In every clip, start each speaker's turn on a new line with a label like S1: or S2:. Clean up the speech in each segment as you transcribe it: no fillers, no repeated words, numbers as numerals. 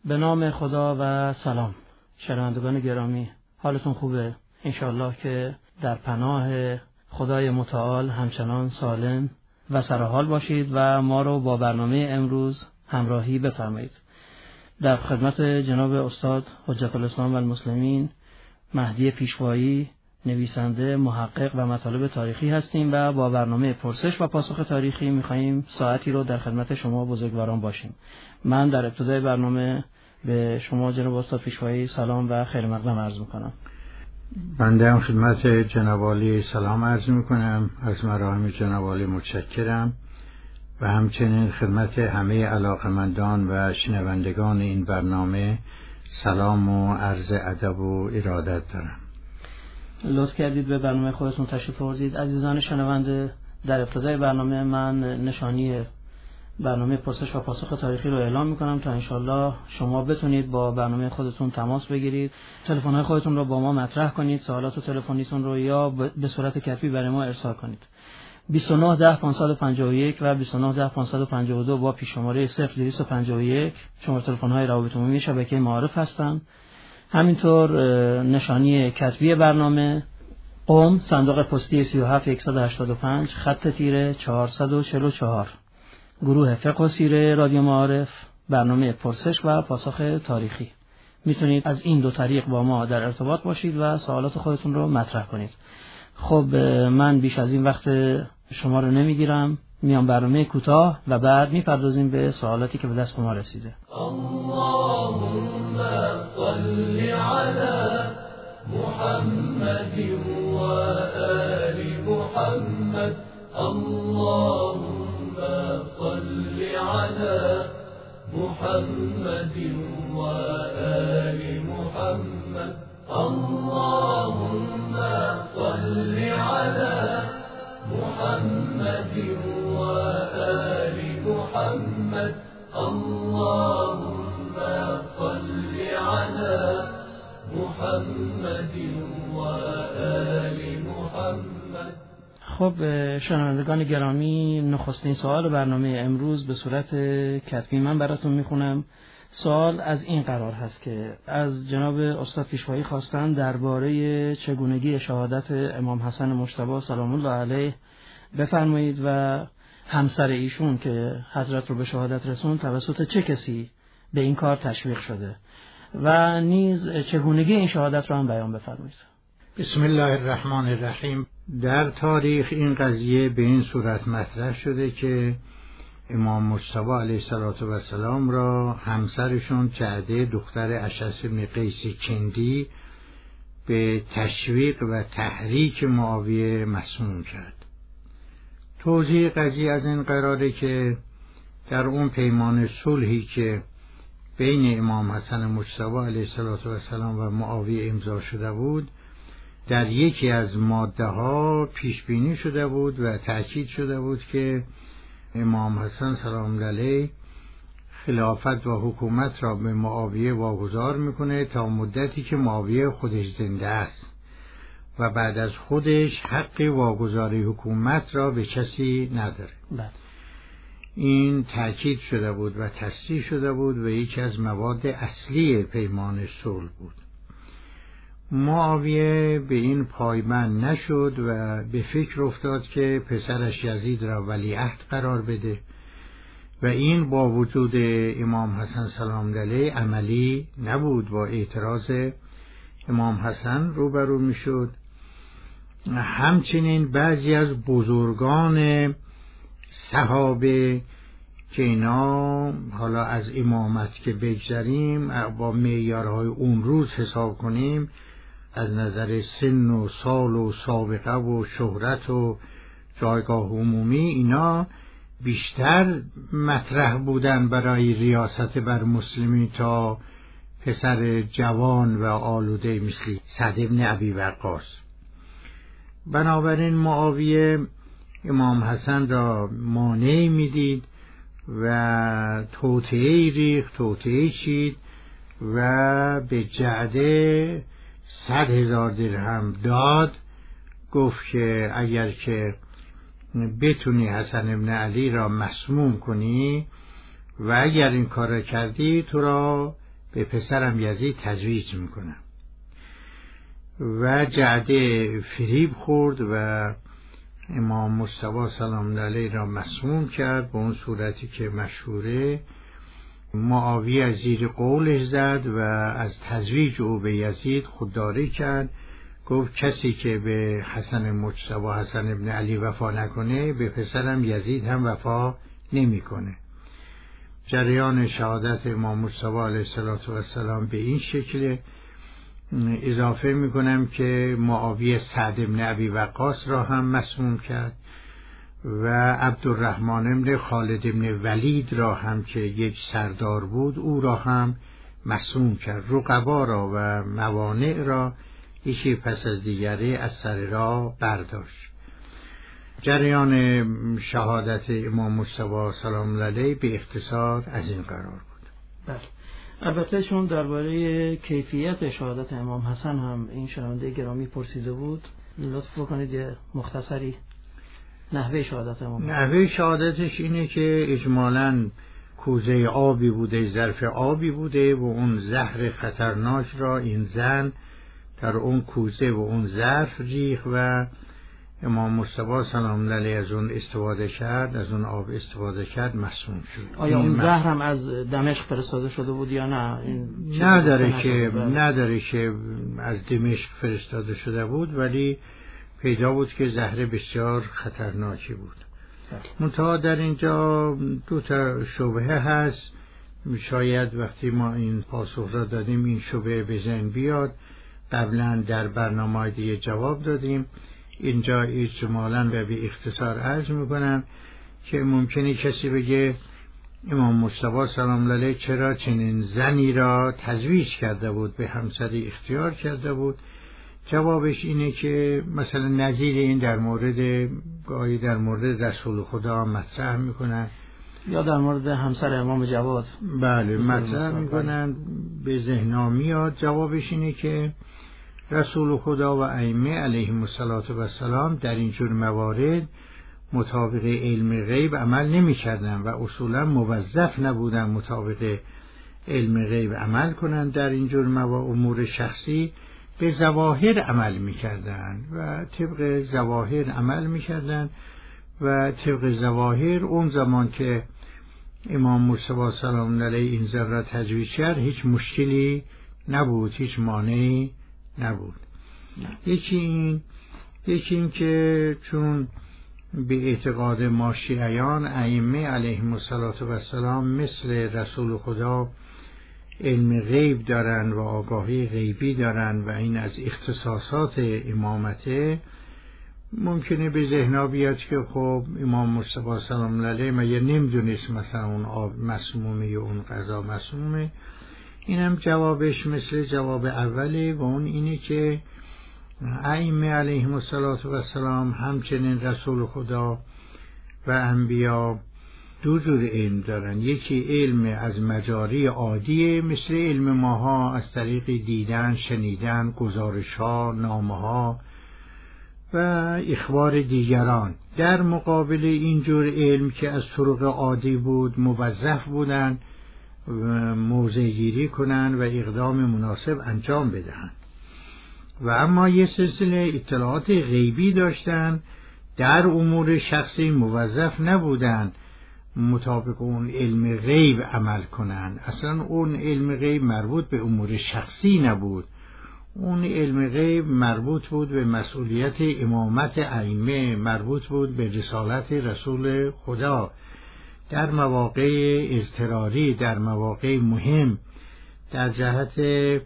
S1: به نام خدا و سلام. شنوندگان گرامی، حالتون خوبه؟ انشالله که در پناه خدای متعال همچنان سالم و سرحال باشید و ما رو با برنامه امروز همراهی بفرمایید. در خدمت جناب استاد حجت الاسلام و المسلمین مهدی پیشوایی، نویسنده، محقق و مطالب تاریخی هستیم و با برنامه پرسش و پاسخ تاریخی می‌خواهیم ساعتی رو در خدمت شما بزرگواران باشیم. من در ابتدای برنامه به شما جناب استاد پیشوایی سلام و خیر مقدم عرض می‌کنم.
S2: بنده هم خدمت جناب عالی سلام عرض می‌کنم. از مراهم جناب عالی متشکرم و همچنین خدمت همه علاقمندان و شنوندگان این برنامه سلام و عرض ادب و ارادت دارم.
S1: لطف کردید به برنامه خودتون تشریف آوردید. عزیزان شنونده، در ابتدای برنامه من نشانی برنامه پرسش و پاسخ تاریخی رو اعلام میکنم تا انشالله شما بتونید با برنامه خودتون تماس بگیرید، تلفن‌های خودتون رو با ما مطرح کنید، سوالات تلفنیتون رو یا به صورت کتبی برای ما ارسال کنید. 29 10 551 و 29 10 552 با پیش‌شماره 0251 شماره تلفن‌های روابط عمومی شبکه معارف هستند. همینطور نشانی کتبی برنامه قم، صندوق پستی 37185 خط تیره 444، گروه فقه و سیره رادیو معارف، برنامه پرسش و پاسخ تاریخی. میتونید از این دو طریق با ما در ارتباط باشید و سوالات خودتون رو مطرح کنید. خب من بیش از این وقت شما رو نمیگیرم، میام برنامه کوتاه و بعد میپردازیم به سوالاتی که به دست ما رسیده.
S3: اللهم صل علی محمد و آل محمد. اللهم صل علی محمد و آل محمد. اللهم صل علی محمد و آل محمد. اللهم صل علی محمد و آل محمد.
S1: خب شنوندگان گرامی، نخستین سوال برنامه امروز به صورت کتبی من براتون میخونم. سوال از این قرار هست که از جناب استاد پیشوایی خواستن درباره چگونگی شهادت امام حسن مجتبی سلام الله علیه بفرمایید و همسر ایشون که حضرت رو به شهادت رسوند توسط چه کسی به این کار تشویق شده و نیز چگونگی این شهادت رو هم بیان بفرمایید.
S2: بسم الله الرحمن الرحیم. در تاریخ این قضیه به این صورت مطرح شده که امام مجتبی علیه السلام را همسرشون جعده دختر اشعث بن قیس کندی به تشویق و تحریک معاویه مسموم کرد. توضیح قضیه از این قراره که در اون پیمان صلحی که بین امام حسن مجتبی علیه السلام و معاویه امضا شده بود، در یکی از ماده ها پیش بینی شده بود و تأکید شده بود که امام حسن سلام علیه خلافت و حکومت را به معاویه واگذار میکنه تا مدتی که معاویه خودش زنده است و بعد از خودش حق واگذاری حکومت را به کسی نداره. این تأکید شده بود و تصریح شده بود و یکی از مواد اصلی پیمان صلح بود. معاویه به این پایبند نشد و به فکر افتاد که پسرش یزید را ولیعهد قرار بده و این با وجود امام حسن سلام علیه عملی نبود. با اعتراض امام حسن روبرو میشد. همچنین بعضی از بزرگان صحابه که اینا حالا از امامت که بگذریم با معیارهای اون روز حساب کنیم، از نظر سن و سال و سابقه و شهرت و جایگاه عمومی، اینا بیشتر مطرح بودن برای ریاست بر مسلمین تا پسر جوان و آلوده مثل سعد بن ابی وقاص. بنابراین معاویه امام حسن را مانع میدید و توطئه ریخت، توطئه چید و به جعده 100,000 درهم داد. گفت که اگر که بتونی حسن ابن علی را مسموم کنی و اگر این کار را کردی تو را به پسرم یزید تزویج میکنم. و جعده فریب خورد و امام مصطفی سلام علیه را مسموم کرد به اون صورتی که مشهوره. معاویه از زیر قولش زد و از تزویج او به یزید خودداری کرد. گفت کسی که به حسن مجتبی حسن ابن علی وفا نکنه به پسرم یزید هم وفا نمیکنه. جریان شهادت امام مصطفی علیه السلام به این شکل. اضافه میکنم که معاویه سعد ابن ابی وقاص را هم مسموم کرد و عبدالرحمن ابن خالد ابن ولید را هم که یک سردار بود او را هم مسموم کرد. رقبا را و موانع را یکی پس از دیگری از سر راه برداشت. جریان شهادت امام مصطفی سلام علیه به اختصار از این قرار بود.
S1: بله. البته چون درباره کیفیت شهادت امام حسن هم این شنونده گرامی پرسیده بود، لطف بکنید یه مختصری نحوه شهادت امام حسن.
S2: نحوه شهادتش اینه که اجمالاً کوزه آبی بوده، ظرف آبی بوده و اون زهر خطرناک را این زن در اون کوزه و اون ظرف ریخت و امام مصطفی سلام علیه از اون استفاده کرد، از اون آب استفاده کرد، مسموم شد.
S1: آیا اون زهر هم از دمشق فرستاده شده بود یا نه؟
S2: نداره که از دمشق فرستاده شده بود، ولی پیدا بود که زهر بسیار خطرناکی بود. منتها در اینجا دو تا شبهه هست. شاید وقتی ما این پاسخ را دادیم این شبهه به ذهن بیاد. قبلا در برنامه دیگه جواب دادیم. اینجا اجمالاً و به اختصار عرض میکنم که ممکنه کسی بگه امام مصطفی سلام علیه چرا چنین زنی را تزویج کرده بود، به همسری اختیار کرده بود. جوابش اینه که مثلا نظیر این در مورد رسول خدا مطرح میکنن
S1: یا در مورد همسر امام جواد
S2: بله مطرح میکنن، به ذهن میاد. جوابش اینه که رسول خدا و ائمه علیهم السلام در اینجور موارد مطابق علم غیب عمل نمی کردن و اصولا موظف نبودن مطابق علم غیب عمل کنند. در اینجور امور شخصی به ظواهر عمل می کردن و طبق ظواهر عمل می کردن و طبق ظواهر اون زمان که امام مصطفی سلام علیه این زن را تزویج کرد هیچ مشکلی نبود، هیچ مانعی نبود. یکی این که چون به اعتقاد ما شیعیان ائمه علیهم السلام مثل رسول خدا علم غیب دارن و آگاهی غیبی دارن و این از اختصاصات امامته، ممکنه به ذهن بیاد که خب امام مصطفی سلام علیه مگه نمیدونست مثلا اون آب مسمومه یا اون غذا مسمومه. اینم جوابش مثل جواب اوله و اون اینه که ائمه علیهم السلام همچنین رسول خدا و انبیا دو جور علم دارن. یکی علم از مجاری عادیه مثل علم ماها، از طریق دیدن، شنیدن، گزارش ها، نامه ها و اخبار دیگران. در مقابل اینجور علم که از طرق عادی بود موظف بودن موضع گیری کنن و اقدام مناسب انجام بدهن و اما یه سلسله اطلاعات غیبی داشتن، در امور شخصی موظف نبودن مطابق اون علم غیب عمل کنن. اصلا اون علم غیب مربوط به امور شخصی نبود، اون علم غیب مربوط بود به مسئولیت امامت ائمه، مربوط بود به رسالت رسول خدا در مواقع اضطراری، در مواقع مهم، در جهت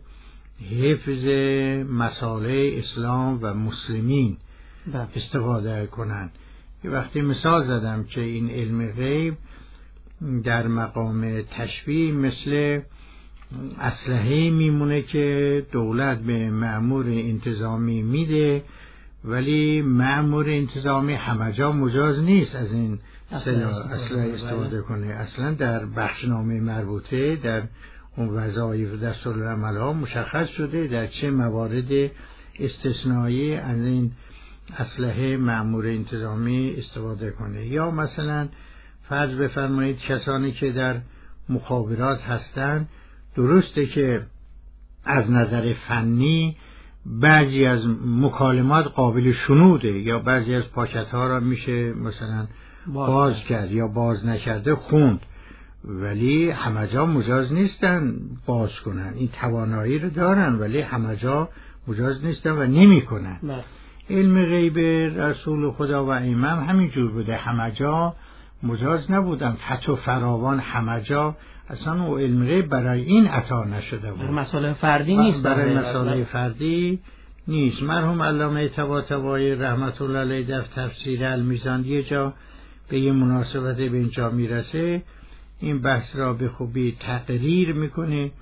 S2: حفظ مصالح اسلام و مسلمین استفاده کنند. وقتی مثال زدم که این علم غیب در مقام تشبیه مثل اسلحه میمونه که دولت به مأمور انتظامی میده، ولی مأمور انتظامی همه جا مجاز نیست از این اسلحه استفاده کنه. اصلا در بخشنامه مربوطه در اون وظایف دستورالعمل ها مشخص شده در چه موارد استثنایی از این اسلحه مأمور انتظامی استفاده کنه. یا مثلا فرض بفرمایید کسانی که در مخابرات هستند درسته که از نظر فنی بعضی از مکالمات قابل شنوده یا بعضی از پاکت‌ها را میشه مثلا باز کرد یا باز نکرده خوند، ولی همه جا مجاز نیستن باز کنن. این توانایی رو دارن ولی همه جا مجاز نیستن و نمی کنن. علم غیب رسول خدا و امام همینجور بوده، همه جا مجاز نبودن، فتح فراوان همه جا. اصلا او علم غیب برای این عطا نشده بود،
S1: مسائل فردی نیست،
S2: برای مسائل فردی نیست. مرحوم علامه طباطبایی رحمت الله علیه در تفسیر المیزان یه جا به یه مناسبت به اینجا میرسه، این بحث را به خوبی تقریر میکنه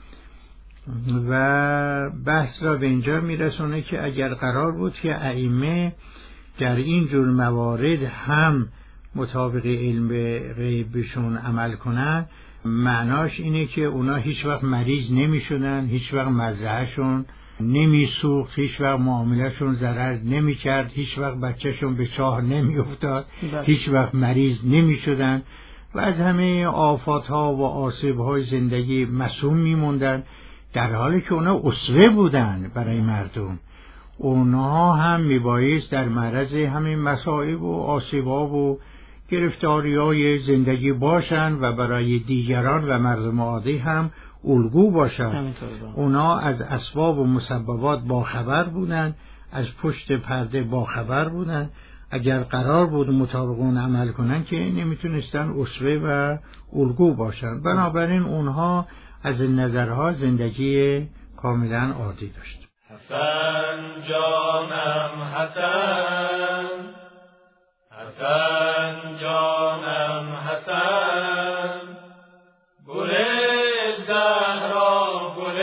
S2: و بحث را به اینجا میرسونه که اگر قرار بود که ائمه در این جور موارد هم مطابق علم غیبشون عمل کنن، معناش اینه که اونا هیچ وقت مریض نمی شدن، هیچ وقت مزرعهشون نمی سوخت، هیچ وقت معاملهشون ضرر نمی کرد، هیچ وقت بچهشون به چاه نمی افتاد، هیچ وقت مریض نمی شدن و از همه آفاتها و آسیبهای زندگی معصوم می موندن، در حالی که اونا اسوه بودن برای مردم. اونا هم می بایست در معرض همین مصائب و آسیبها و گرفتاری‌های زندگی باشن و برای دیگران و مردم عادی هم الگو باشن. اونا از اسباب و مسببات باخبر بودن، از پشت پرده باخبر بودن. اگر قرار بود مطابق اون عمل کنن که نمیتونستن اسوه و الگو باشن. بنابراین اونها از این نظرها زندگی کاملا عادی داشت.
S3: حسن جانم حسن، حسن جانم حسن، گل زهرا گل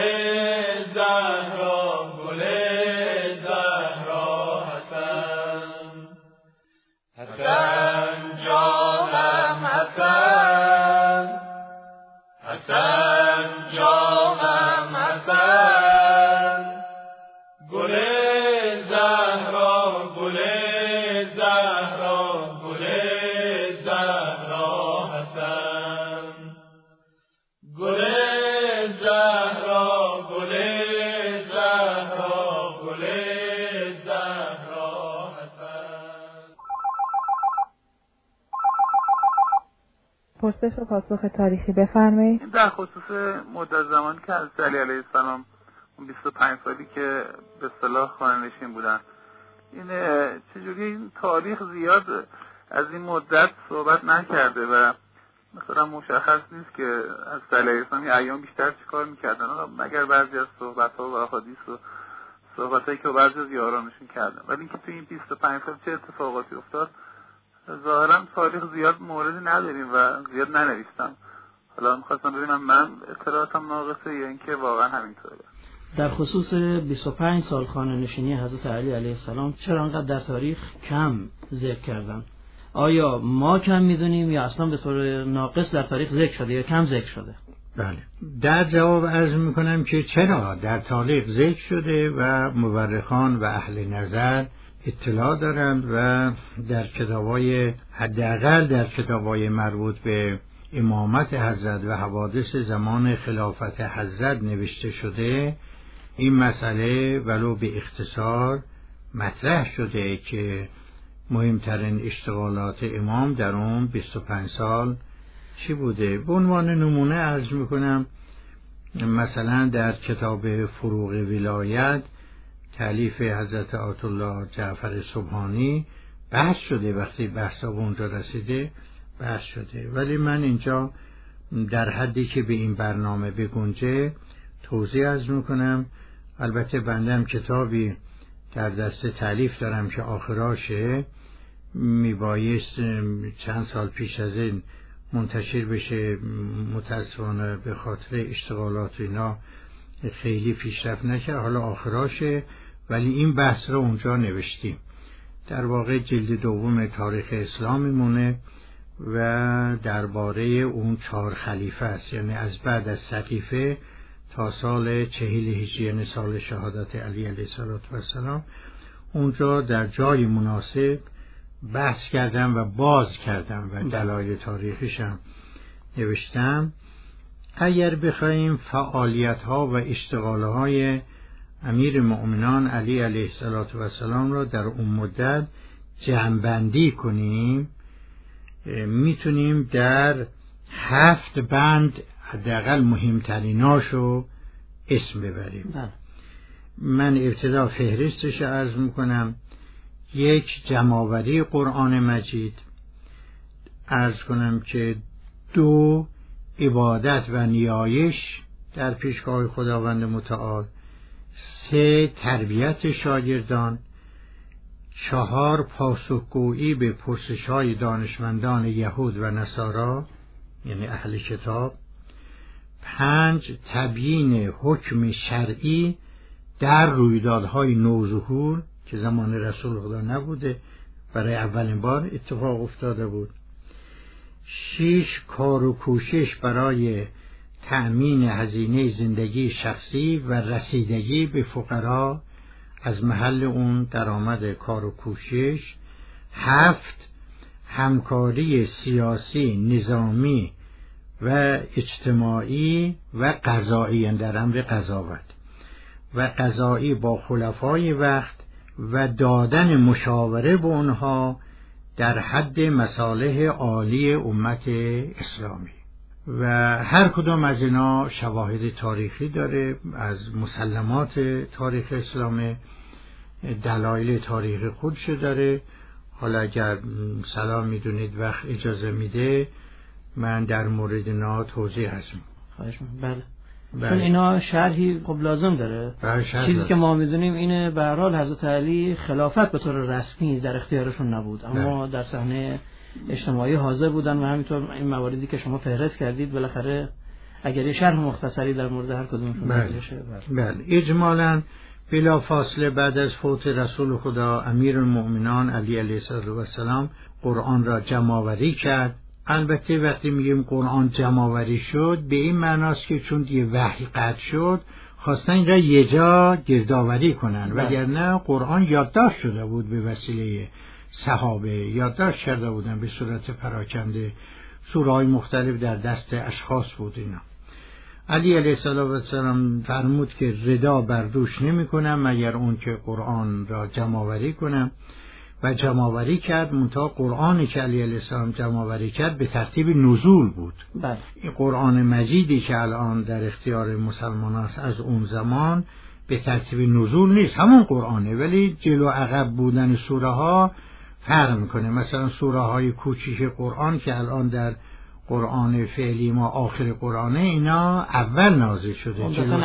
S3: زهرا گل زهرا حسن، حسن جانم حسن، حسن جانم حسن، گل زهرا گل زهرا گل زهرا حسن، گل زهرا گل زهرا گل زهرا حسن.
S4: پرسش و پاسخ تاریخی بفرمایید.
S5: در خصوص مدت زمانی که حضرت علی علیه السلام 25 سالی که به اصطلاح خانه‌نشین بودن، این چجوری این تاریخ زیاد از این مدت صحبت نکرده و مثلا مشخص نیست که از علیه السلام این ایام بیشتر چیکار میکردن، مگر بعضی از صحبت‌ها و احادیث و صحبتایی که بعضی از یارانشون کردن. ولی اینکه تو این 25 سال چه اتفاقاتی افتاد ظاهرا تاریخ زیاد موردی نداریم و زیاد ننوشتم. حالا می‌خواستم ببینم من اطلاعاتم ناقصه یا اینکه واقعا همینطوره.
S1: در خصوص 25 سال خانه‌نشینی حضرت علی علیه السلام چرا انقدر در تاریخ کم ذکر کردن؟ آیا ما کم میدونیم یا اصلا به طور ناقص در تاریخ ذکر شده یا کم ذکر شده؟
S2: بله، در جواب عرض میکنم که چرا در تاریخ ذکر شده و مورخان و اهل نظر اطلاع دارند و در کتابای حداقل در کتابای مربوط به امامت حضرت و حوادث زمان خلافت حضرت نوشته شده. این مسئله ولو به اختصار مطرح شده که مهمترین اشتغالات امام در اون 25 سال چی بوده. به عنوان نمونه عرض میکنم مثلا در کتاب فروغ ولایت تالیف حضرت آیت الله جعفر سبحانی بحث شده، وقتی بحثا به اونجا رسیده بحث شده، ولی من اینجا در حدی که به این برنامه بگنجه توضیح عرض میکنم. البته بندم کتابی در دست تالیف دارم که آخراشه، میبایست چند سال پیش از این منتشر بشه، متاسفانه به خاطر اشتغالات اینا خیلی پیشرفت نکرد، حالا آخراشه، ولی این بحث رو اونجا نوشتیم. در واقع جلد دوم تاریخ اسلام میمونه و درباره اون 4 خلیفه است، یعنی از بعد از سقیفه تا سال 40 هجری، یعنی سال شهادت علی علیه السلام. اونجا در جای مناسب بحث کردم و باز کردم و دلایل تاریخیشم نوشتم. اگر بخوایم فعالیت‌ها و اشتغال‌های امیر مؤمنان علی علیه السلام را در اون مدت جمع‌بندی کنیم، میتونیم در 7 بند حداقل مهمتریناشو اسم ببریم. من ابتدا فهرستش عرض میکنم. 1 جمع‌آوری قرآن مجید، عرض کنم که 2 عبادت و نیایش در پیشگاه خداوند متعال، 3 تربیت شاگردان، 4 پاسخگویی به پرسش‌های دانشمندان یهود و نصارا یعنی اهل کتاب، 5 تبیین حکم شرعی در رویدادهای نوظهور که زمان رسول خدا نبوده، برای اولین بار اتفاق افتاده بود، 6 کار و کوشش برای تأمین هزینه زندگی شخصی و رسیدگی به فقرا از محل اون درآمد کار و کوشش، 7 همکاری سیاسی، نظامی و اجتماعی و قضایی در امر قضاوت و قضایی با خلفای وقت و دادن مشاوره به اونها در حد مصالح عالی امت اسلامی. و هر کدام از اینا شواهد تاریخی داره، از مسلمات تاریخ اسلام، دلایل تاریخ خودش داره. حالا اگر سلام میدونید وقت اجازه میده من در مورد اینا توضیح هستم.
S1: خواهش می‌کنم. بله. چون اینا شرحی خب لازم داره. چیزی که ما میدونیم اینه به هر حال حضرت علی خلافت به طور رسمی در اختیارشون نبود، اما در صحنه اجتماعی حاضر بودن و همینطور این مواردی که شما فهرست کردید بالاخره اگر یه شرح مختصری در مورد هر کدومشون بشه.
S2: بله. اجمالاً بلا فاصله بعد از فوت رسول خدا امیر المؤمنان علی علیه السلام قرآن را جمع‌آوری کرد. البته وقتی میگیم قرآن جمع‌آوری شد به این معناست که چون دیگه وحی قطع شد خواستن این را یه جا گردآوری کنن، وگرنه قرآن یادداشت شده بود به وسیله صحابه، یادداشت کرده بودن به صورت پراکنده، سوره‌های مختلف در دست اشخاص بود. اینا علی علیه السلام فرمود که ردا بر دوش نمی کنم مگر اون که قرآن را جمع‌آوری کنم و جمع‌آوری کرد. منتها قرآنی که علی علیه السلام جمع‌آوری کرد به ترتیب نزول بود.
S1: بله.
S2: این قرآن مجیدی که الان در اختیار مسلمان است از اون زمان به ترتیب نزول نیست، همون قرآنه ولی جلو عقب بودن سوره ها فرق میکنه. مثلا سوره های کوچیک قرآن که الان در قرآن فعلی ما آخر قرآنه، اینا اول نازل شده.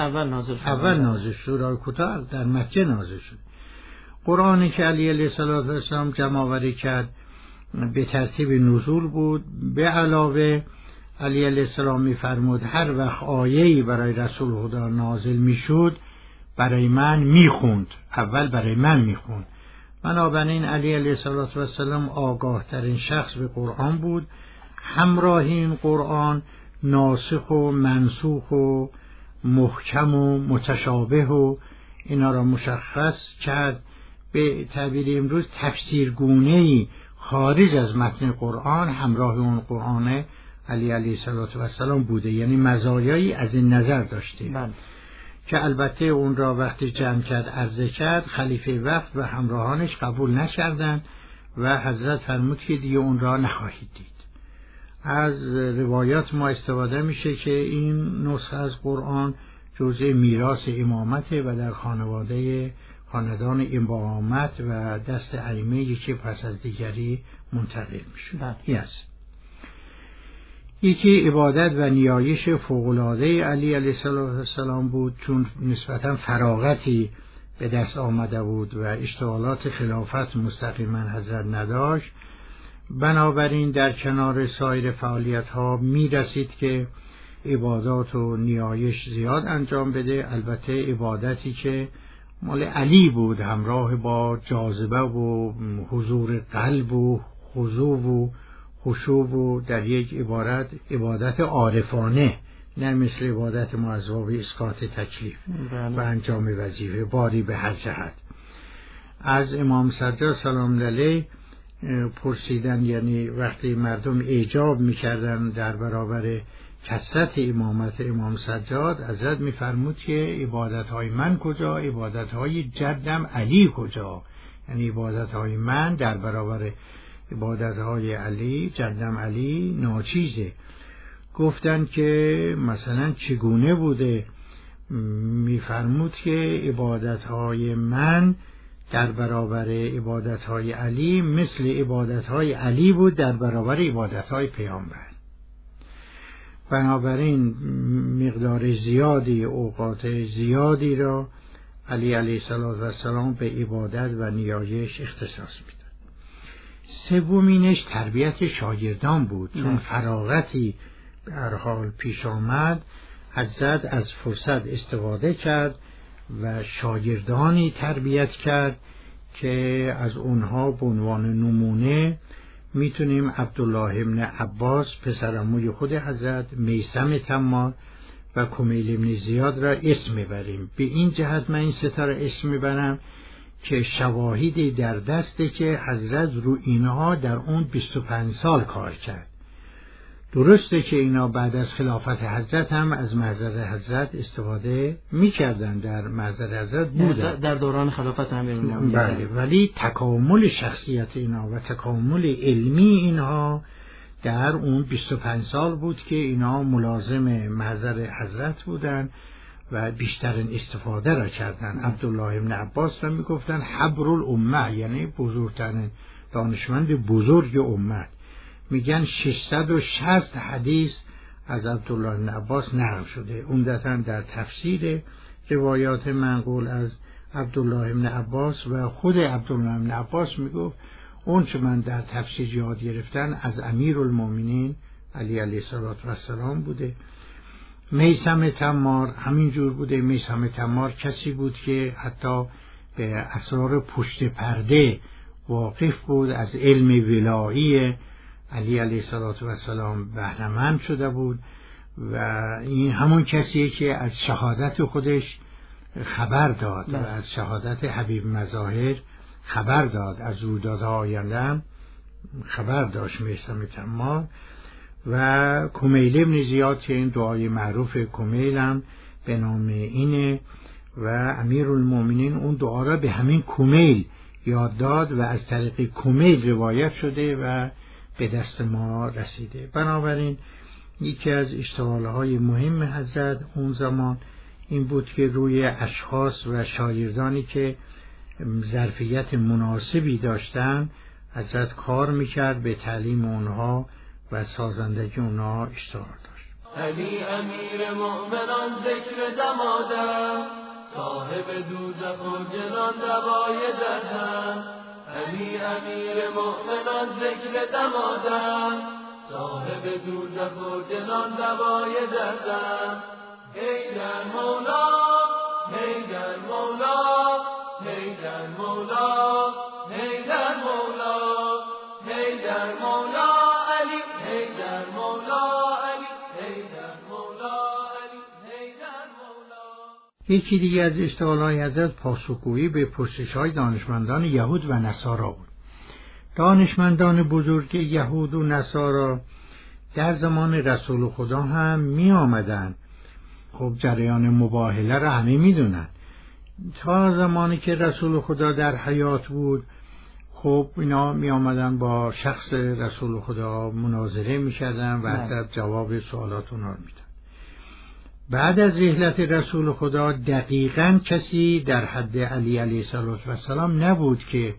S2: اول نازل سوره کوتاه در مکه نازل شده. قرآنی که علی علیه السلام جمع‌آوری کرد به ترتیب نزول بود. به علاوه علی علیه السلام می‌فرمود هر وقت آیه‌ای برای رسول خدا نازل میشد برای من میخوند، اول برای من میخوند. بنابراین علی علیه السلام آگاه ترین شخص به قرآن بود. همراه این قرآن ناسخ و منسوخ و محکم و متشابه و اینا را مشخص کرد. به تعبیر امروز تفسیرگونه‌ای خارج از متن قرآن همراه اون قرآن علی علیه السلام بوده، یعنی مزایایی از این نظر داشته که البته اون را وقتی جمع کرد عرضه کرد خلیفه وقت و همراهانش قبول نکردند و حضرت فرمود که دیگه اون را نخواهید دید. از روایات ما استفاده میشه که این نسخه از قرآن جزء میراث امامته و در خاندان امامت و دست ائمه که پس از دیگری منتقل میشد. یکی عبادت و نیایش فوق‌العاده علی علیه السلام بود، چون نسبتا فراغتی به دست آمده بود و اشتغالات خلافت مستقیما حضرت نداشت. بنابراین در کنار سایر فعالیت‌ها می‌رسید که عبادات و نیایش زیاد انجام بده. البته عبادتی که مال علی بود همراه با جاذبه و حضور قلب و خضوع و خشوع و در یک عبارت عبادت عارفانه، نه مثل عبادت ما از باب اسقاط تکلیف و انجام وظیفه باری به هر جهت. از امام صدر سلام علیه پرسیدن، یعنی وقتی مردم اعجاب میکردن در برابر کثرت امامت امام سجاد حضرت می‌فرمود که عبادت‌های من کجا، عبادت‌های جدم علی کجا، یعنی عبادت‌های من در برابر عبادت‌های علی، جدم علی ناچیزه. گفتن که مثلا چگونه بوده؟ می‌فرمود که عبادت‌های من در برابر عبادت‌های علی مثل عبادت‌های علی بود در برابر عبادت‌های پیامبر. بنابراین مقدار زیادی، اوقات زیادی را علی علیه السلام به عبادت و نیایش اختصاص میداد. سومینش تربیت شاگردان بود، چون فراغتی به هر حال پیش آمد، حضرت از فرصت استفاده کرد و شاگردانی تربیت کرد که از اونها به عنوان نمونه میتونیم عبدالله ابن عباس پسر عموی خود حضرت، میثم تمار و کمیل ابن زیاد را اسم میبریم. به این جهت من این سه را اسم میبرم که شواهدی در دسته که حضرت رو اینها در اون 25 سال کار کرد. درسته که اینا بعد از خلافت حضرت هم از محضر حضرت استفاده میکردن، در محضر حضرت بودن
S1: در دوران خلافت امیرالمومنین.
S2: بله، ولی تکامل شخصیت اینا و تکامل علمی اینها در اون 25 سال بود که اینا ملازم محضر حضرت بودن و بیشترین استفاده را کردن. عبدالله ابن عباس را میگفتن حبر الامه، یعنی بزرگترین دانشمند بزرگ امت. میگن 660 حدیث از عبدالله ابن عباس نقل شده، عمدتاً در تفسیر روایات منقول از عبدالله ابن عباس. و خود عبدالله ابن عباس میگفت اون چه من در تفسیر یاد گرفتن از امیرالمومنین علی علیه السلام بوده. میثم تمار همینجور بوده. میثم تمار کسی بود که حتی به اسرار پشت پرده واقف بود، از علم ولایی علی علیه السلام بهره‌مند شده بود و این همون کسیه که از شهادت خودش خبر داد و از شهادت حبیب مظاهر خبر داد، از رویدادها آینده خبر داشت میثم تمار. و کمیل ابن زیاد که این دعای معروف کمیل هم به نام اینه و امیرالمومنین اون دعا را به همین کمیل یاد داد و از طریق کمیل روایت شده و به دست ما رسیده. بنابراین یکی از اشتغالهای مهم حضرت اون زمان این بود که روی اشخاص و شاگردانی که ظرفیت مناسبی داشتن حضرت کار میکرد، به تعلیم اونها و سازندگی اونها اشتغال داشت.
S3: علی امیر مؤمنان ذکر دمادم، صاحب دوزخ و جنان دوای دردم. علی امیر مؤمنان ذکر دمادم، صاحب دوزخ و جنان دوای دردم. حیدر مولا، حیدر مولا، حیدر مولا، حیدر مولا، حیدر مولا علی، حیدر مولا علی، حیدر مولا علی، حیدر مولا.
S2: یکی دیگه از اشتغالهای حضرت پاسخگویی به پرسش‌های دانشمندان یهود و نصارا بود. دانشمندان بزرگ یهود و نصارا در زمان رسول خدا هم می آمدن. خب جریان مباهله را همه می دونن. تا زمانی که رسول خدا در حیات بود خب اینا می آمدن با شخص رسول خدا مناظره می کردن و حضرت جواب سوالات اونا رو می دن. بعد از رحلت رسول خدا دقیقاً کسی در حد علی علیه السلام نبود که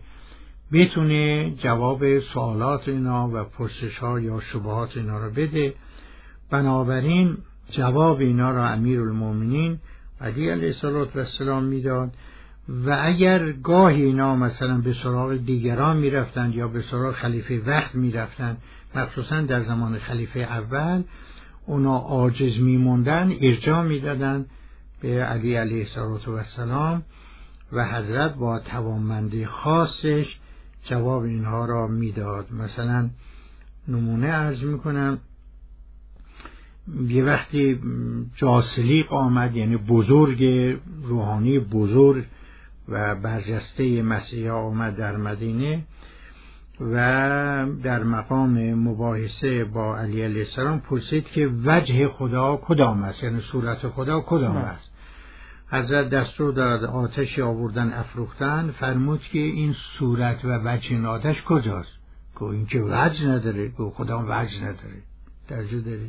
S2: بتونه جواب سوالات اینا و پرسش‌ها یا شبهات اینا رو بده. بنابراین جواب اینا را امیرالمومنین علی علیه السلام میداد و اگر گاهی اینا مثلا به سراغ دیگران میرفتند یا به سراغ خلیفه وقت میرفتند، مخصوصا در زمان خلیفه اول، اونا عاجز میموندن ارجاع میدادن به علی علیه السلام و حضرت با توانمندی خاصش جواب اینها را میداد. مثلا نمونه عرض میکنم، یه وقتی جاسلیق آمد، یعنی بزرگ روحانی بزرگ و برجسته مسیح آمد در مدینه، و در مقام مباحثه با علی علیه السلام پرسید که وجه خدا کدام است، یعنی صورت خدا کدام است. حضرت دستور داد آتشی آوردن افروختن، فرمود که این صورت و وجه این آتش کجاست؟ که این که وجه نداره، که خدا وجه نداره، درجه داره.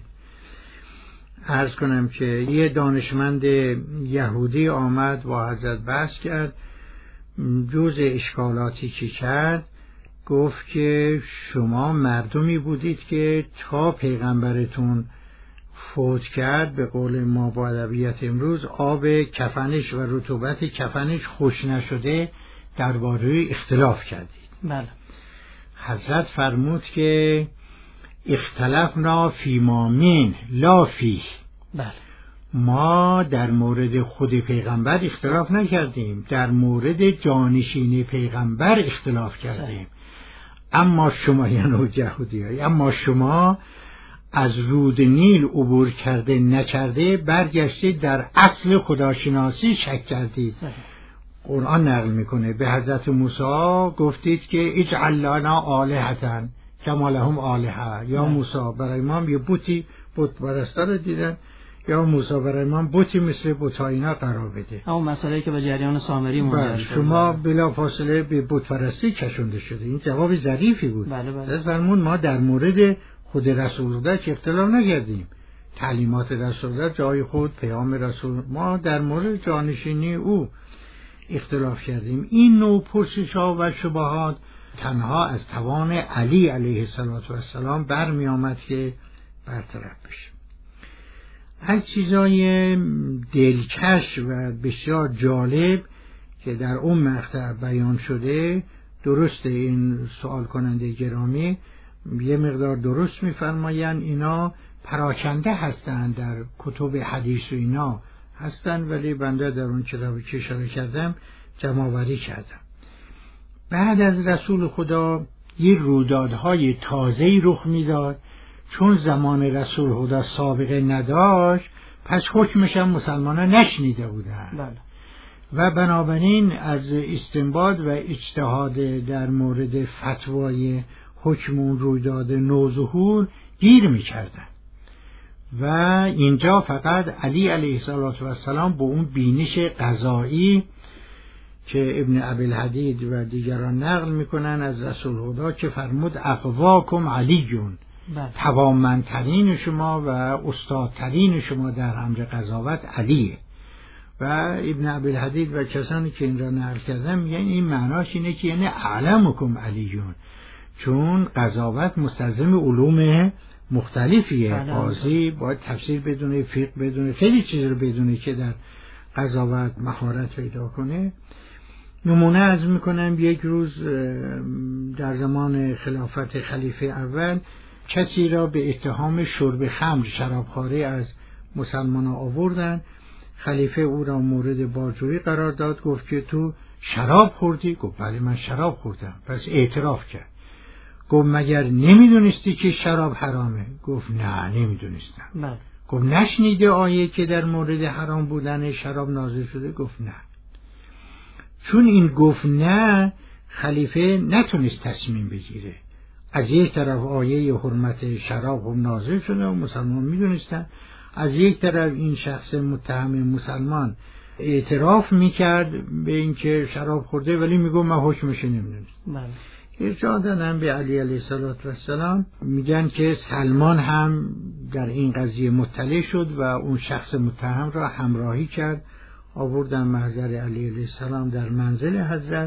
S2: عرض کنم که یه دانشمند یهودی آمد با حضرت بحث کرد. جز اشکالاتی که کرد گفت که شما مردمی بودید که تا پیغمبرتون فوت کرد، به قول ما با ادبیات امروز، آب کفنش و رطوبت کفنش خوش نشده درباره اختلاف کردید.
S1: بله.
S2: حضرت فرمود که اختلافنا فی ما من لا فیه.
S1: بله.
S2: ما در مورد خود پیغمبر اختلاف نکردیم، در مورد جانشین پیغمبر اختلاف کردیم. اما شما، یعنی یهودی‌ها، اما شما از رود نیل عبور کرده نکرده برگشته در اصل خداشناسی شک کردید. قرآن نقل میکنه به حضرت موسی گفتید که اجعل لنا آلهة کما لهم آلهة. یا موسی برای ما یه بت پرستا رو دیدن، یا موسی برای ما بتی مثل بت‌های اینا قرار بده.
S1: اما مسئله‌ای که به جریان سامری منجر شد،
S2: شما بلافاصله به بت پرستی کشونده شده. این جواب ظریفی بود.
S1: بله.
S2: فرمون ما در مورد خود رسول الله که اختلاف نکردیم، تعلیمات رسول الله جای خود، پیام رسول، ما در مورد جانشینی او اختلاف کردیم. این نوع پرسش‌ها و شبهات تنها از توان علی علیه السلام برمی آمد که برطرف بشه. از چیزای دلکش و بسیار جالب که در اون مقطع بیان شده، درسته این سوال کننده گرامی یه مقدار درست می‌فرمایند، اینا پراکنده هستند، در کتب حدیث و اینا هستند، ولی بنده در اون کتابی که اشاره کردم جمع‌آوری کردم. بعد از رسول خدا یه رویدادهای تازه‌ای رخ میداد، چون زمان رسول خدا سابقه نداشت پس حکمش هم مسلمانان نشنیده بودند.
S1: بله.
S2: و بنابراین از استنباط و اجتهاد در مورد فتوای حکم اون رویداد نوظهور گیر می‌کردند و اینجا فقط علی علیه السلام با اون بینش قضایی که ابن ابی‌الحدید و دیگران نقل میکنن از رسول خدا که فرمود اقواکم علیون، توانمندترین شما و استادترین شما در امر قضاوت علیه. و ابن ابی‌الحدید و کسانی که این را نقل کردن یعنی این معناش اینه که یعنی اعلمکم علیون، چون قضاوت مستلزم علوم مختلفیه. قاضی باید تفسیر بدونه، فقه بدونه، خیلی چیز رو بدونه که در قضاوت مهارت پیدا کنه. نمونه از میکنم، یک روز در زمان خلافت خلیفه اول کسی را به اتهام شرب خمر، شرابخواری از مسلمان ها آوردن. خلیفه او را مورد بازجویی قرار داد، گفت که تو شراب خوردی؟ گفت بله من شراب خوردم. پس اعتراف کرد. گفت مگر نمیدونستی که شراب حرامه؟ گفت نه نمیدونستم. گفت نشنیده آیه که در مورد حرام بودن شراب نازل شده؟ گفت نه. چون این گفت نه، خلیفه نتونست تصمیم بگیره. از یک طرف آیه حرمت شراب هم نازل شده و مسلمان میدونستن، از یک طرف این شخص متهم مسلمان اعتراف میکرد به اینکه شراب خورده ولی میگم من حکمش نمیدونستم. ارجاع دادن به علی علیه السلام، میگن که سلمان هم در این قضیه مطلع شد و اون شخص متهم را همراهی کرد، آوردن محضر علی علیه السلام در منزل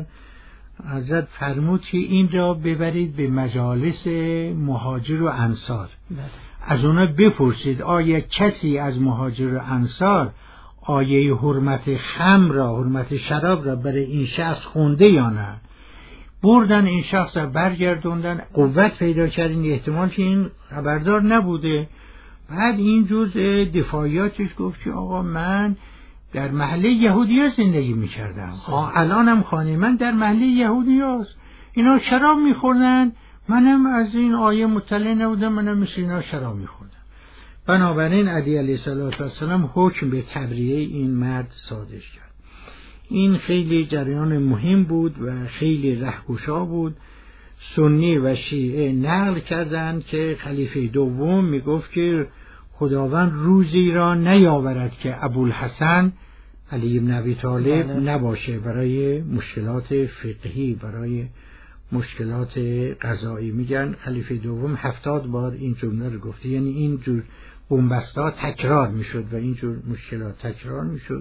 S2: حضرت فرمود که این را ببرید به مجالس مهاجر و انصار، از اونا بپرسید آیا کسی از مهاجر و انصار آیه حرمت خمر را، حرمت شراب را برای این شخص خونده یا نه. بردن این شخص را برگردوندن، قوت پیدا کردن احتمال که این خبردار نبوده. بعد این جزء دفاعیاتش گفت که آقا من در محله یهودی ها زندگی میکردم، الانم خانه من در محله یهودی هاست، اینا شراب میخوردن، منم از این آیه مطلع نبودم، منم مثل اینا شراب میخوردم. بنابراین علی علیه السلام حکم به تبریه این مرد صادر کرد. این خیلی جریان مهم بود و خیلی رهگشا بود. سنی و شیعه نقل کردند که خلیفه دوم میگفت که خداوند روزی را نیاورد که ابوالحسن علی بن ابی طالب نباشه برای مشکلات فقهی، برای مشکلات قضایی. میگن خلیفه دوم 70 بار این جمله رو گفته، یعنی این جور بنبستا تکرار میشد و این جور مشکلات تکرار میشد.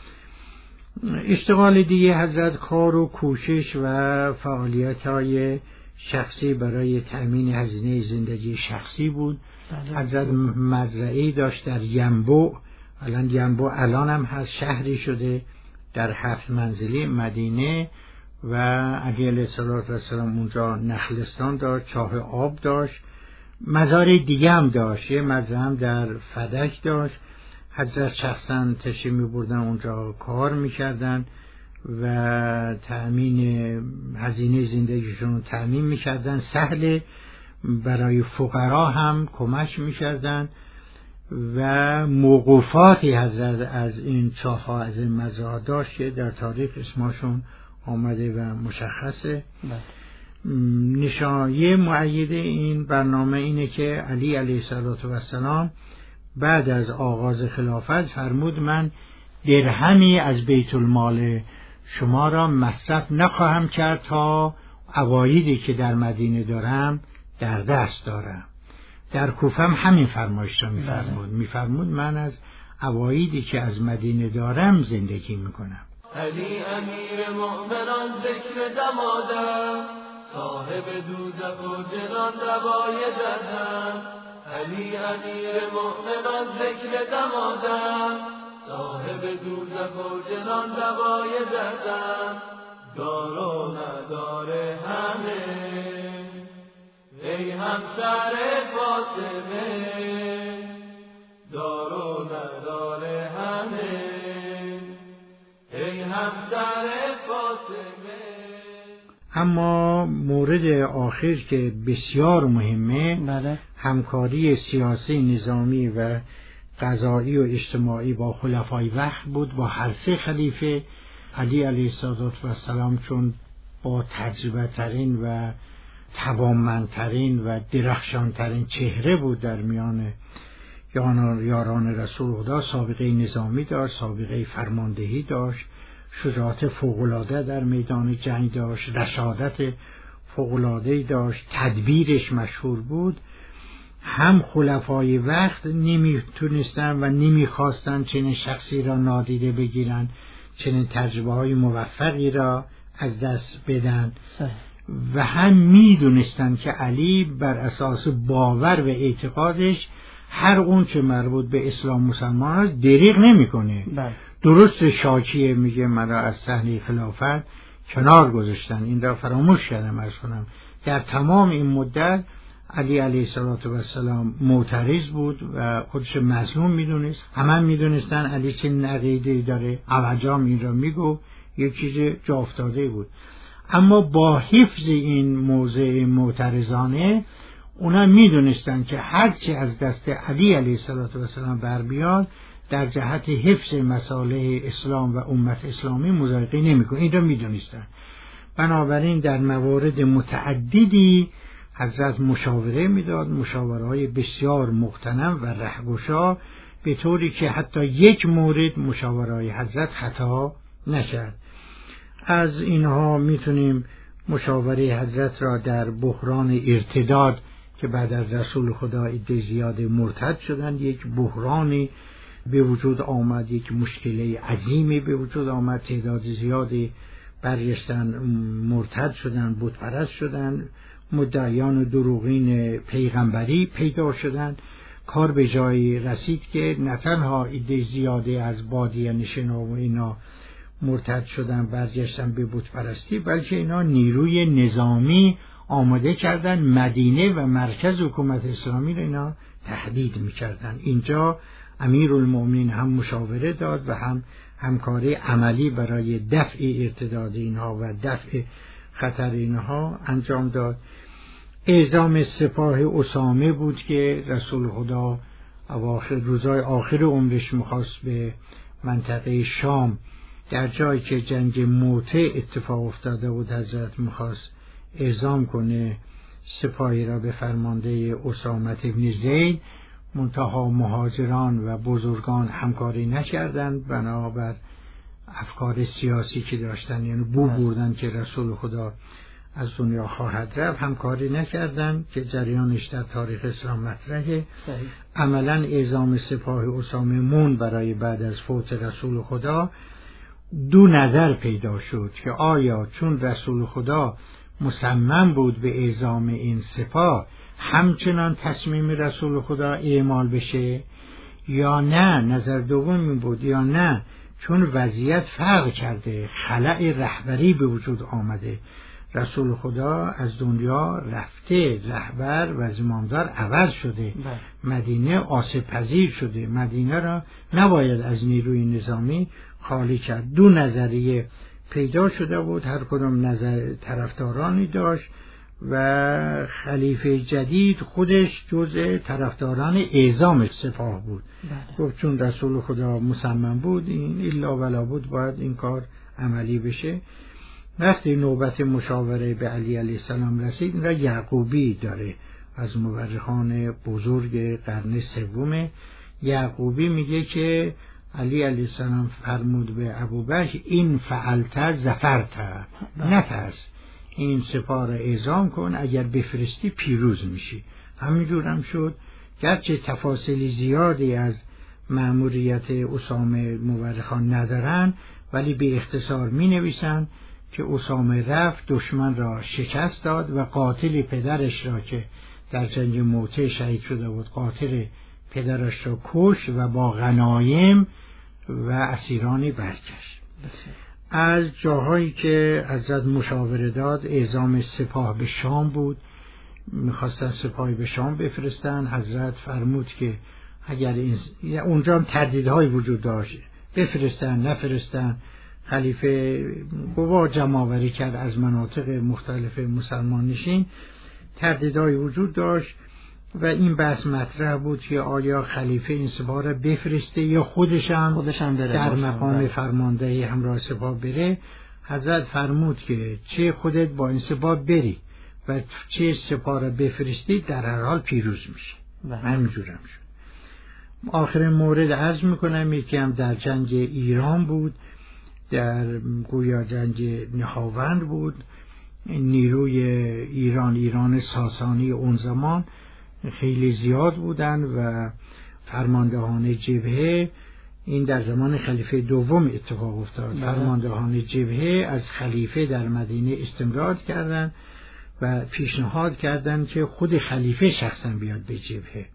S2: اشتغال دیگه حضرت کار و کوشش و فعالیت‌های شخصی برای تأمین هزینه زندگی شخصی بود. حضرت مزرعه‌ای داشت در ینبع، الان هم هست، شهری شده در 7 منزلی مدینه، و علی علیه السلام اونجا نخلستان داشت، چاه آب داشت، مزار دیگه هم داشت، یه مزرعه هم در فدک داشت. حضرت شخصا تشریف می‌بردن اونجا کار می‌کردن و تأمین هزینه زندگیشون تأمین می‌کردن. سهل برای فقرا هم کمک می‌کردن و موقوفاتی حضرت از این چاه‌ها، از این مزارع داشت که در تاریخ اسمشون آمده و مشخصه. نشایه معید این برنامه اینه که علی علیه السلام بعد از آغاز خلافت فرمود من درهمی از بیت المال شما را مصرف نخواهم کرد تا عوایدی که در مدینه دارم در دست دارم. در کوفه هم همین فرمایش را میفرمود من از عوایدی که از مدینه دارم زندگی میکنم.
S3: علی امیر مؤمنان ذکر دمادم، صاحب دوزخ و جنان دوای دردم. علی امیر مؤمنان ذکر دمادم، صاحب دوزخ و جنان دوای دردم. دار و ندار همه ای همسر فاطمه، دار و ندار همه ای همسر فاطمه.
S2: اما مورد آخر که بسیار مهمه، همکاری سیاسی، نظامی و قضایی و اجتماعی با خلفای وقت بود، با هر سه خلیفه. علی علیه السلام چون با تجربه ترین و توانمندترین و درخشانترین چهره بود در میان یاران رسول خدا، سابقه نظامی داشت، سابقه فرماندهی داشت، شجاعت فوق‌العاده در میدان جنگ داشت، رشادت فوق‌العاده‌ای داشت، تدبیرش مشهور بود. هم خلفای وقت نمیتونستن و نمیخواستن چنین شخصی را نادیده بگیرن، چنین تجربه‌های موفقی را از دست بدن. و هم میدونستن که علی بر اساس باور و اعتقادش هر اون چه مربوط به اسلام مسلمان است دریغ نمیکنه. درست شاکیه میگه مرا از صحنه خلافت کنار گذاشتن، این را فراموش کردم ارز کنم. در تمام این مدت علی علیه السلام معترض بود و خودش مظلوم میدونست. همه میدونستن علی چه عقیده‌ای داره، اوجام این را میگو، یک چیز جا افتاده بود. اما با حفظ این موضع معترضانه اونا میدونستن که هرچی از دست علی علیه السلام بر بیاد در جهت حفظ مصالح اسلام و امت اسلامی مضایقه نمیکنه. این را میدونستن. بنابراین در موارد متعددی حضرت مشاوره میداد، مشاوره‌های بسیار مغتنم و رهگشا، به طوری که حتی یک مورد مشاوره‌های حضرت خطا نشد. از اینها میتونیم مشاوره حضرت را در بحران ارتداد که بعد از رسول خدا عده زیاد مرتد شدند، یک بحرانی به وجود آمد، یک مشکله عظیمی به وجود آمد، تعداد زیادی برگشتن مرتد شدند، بتپرست شدند، مدعیان دروغین پیغمبری پیدا شدند. کار به جایی رسید که نه تنها عده زیادی از بادیه نشینا و اینا مرتد شدن، برگشتن به بتپرستی، بلکه اینا نیروی نظامی آماده کردن، مدینه و مرکز حکومت اسلامی رو اینا تهدید میکردن. اینجا امیرالمومنین هم مشاوره داد و هم همکاری عملی برای دفع ارتداد اینها و دفع خطر اینها انجام داد. اعزام سپاه اسامه بود که رسول خدا اواخر روزهای آخر عمرش میخواست به منطقه شام، در جایی که جنگ موته اتفاق افتاده بود، حضرت میخواست اعزام کنه سپاهی را به فرمانده اسامه بن زید، منتها مهاجران و بزرگان همکاری نکردند بنابر افکار سیاسی که داشتن، یعنی بو بردن که رسول خدا از دنیا خواهد رفت، همکاری نکردند که جریانش در تاریخ اسلام مطرحه. عملا اعزام سپاه اسامه مون برای بعد از فوت رسول خدا دو نظر پیدا شد که آیا چون رسول خدا مصمم بود به اعزام این سپاه همچنان تصمیم رسول خدا اعمال بشه، یا نه نظر دوم بود، یا نه چون وضعیت فرق کرده، خلأ رهبری به وجود آمده، رسول خدا از دنیا رفته، رهبر و زمامدار عوض شده، مدینه آسیب پذیر شده، مدینه را نباید از نیروی نظامی خالی کرد. دو نظریه پیدا شده بود، هر کدام نظر طرفدارانی داشت و خلیفه جدید خودش جزء طرفداران اعزام سپاه بود. گفت چون رسول خدا مصمم بود، این الا ولا بود، باید این کار عملی بشه. وقتی نوبت مشاوره به علی علیه السلام رسید، این را یعقوبی داره از مورخان بزرگ قرن سوم. یعقوبی میگه که علی علیه السلام فرمود به ابوبکر این فعلت زفرت، نترس، این سپاه را اعزام کن، اگر بفرستی پیروز میشی. همینجور هم شد، گرچه تفاصیل زیادی از مأموریت اسامه مورخان ندارن، ولی به اختصار می نویسن که اسامه رفت، دشمن را شکست داد و قاتل پدرش را که در جنگ موته شهید شده بود، قاتل پدرش را کش و با غنایم و اسیرانی برگشت. از جاهایی که حضرت مشاوره داد، اعزام سپاه به شام بود، میخواستن سپاهی به شام بفرستن. حضرت فرمود که اگر اونجا هم تردیدهای وجود داشت، بفرستن نفرستن. خلیفه قوا جمع‌آوری کرد از مناطق مختلف مسلمان نشین، تردیدهای وجود داشت و این بحث مطرح بود که آیا خلیفه این سپاه را بفرسته یا خودشم بره در مقام فرماندهی همراه سپاه بره. حضرت فرمود که چه خودت با این سپاه بری و چه سپاه را بفرستی، در هر حال پیروز میشه. همینجورم شد. آخرین مورد عرض میکنم، یکی هم در جنگ ایران بود، در گویا جنگ نهاوند بود. نیروی ایران ساسانی اون زمان خیلی زیاد بودن و فرماندهان جبهه، این در زمان خلیفه دوم اتفاق افتاد، فرماندهان جبهه از خلیفه در مدینه استمرار کردند و پیشنهاد کردند که خود خلیفه شخصا بیاد به جبهه.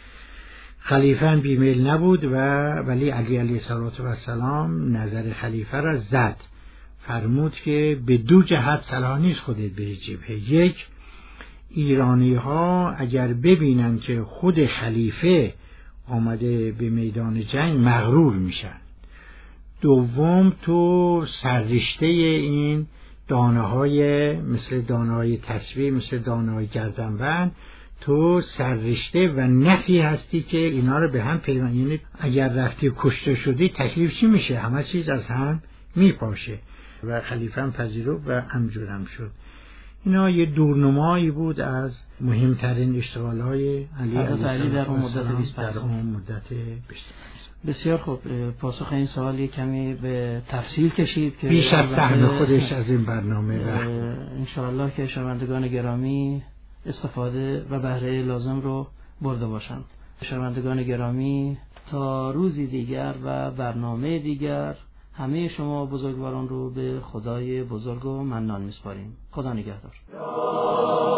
S2: خلیفه هم بیمیل نبود ولی علی علیه السلام نظر خلیفه را زد، فرمود که به دو جهت صلاح نیست خودت بری جبهه. یک، ایرانی ها اگر ببینن که خود خلیفه آمده به میدان جنگ مغرور میشن. دوم، تو سررشته این دانه های مثل دانه های تسبیح، مثل دانه های گردنبند، تو سررشته و نفی هستی که اینا رو به هم پیوند، یعنی اگر رفتی کشته شدی تکلیف چی میشه؟ همه چیز از هم میپاشه. و خلیفه هم پذیرفت و همجورم شد. اینا یه دورنمایی بود از مهمترین اشتغال‌های علی
S1: در اون مدت 25 بسیار خوب. پاسخ این سوال یه کمی به تفصیل کشید که
S2: بیش از سهم خودش از این برنامه
S1: انشاءالله که شنوندگان گرامی استفاده و بهره لازم رو برده باشند. شنوندگان گرامی، تا روزی دیگر و برنامه دیگر همه شما بزرگواران رو به خدای بزرگ و منان میسپاریم. خدا نگهدار.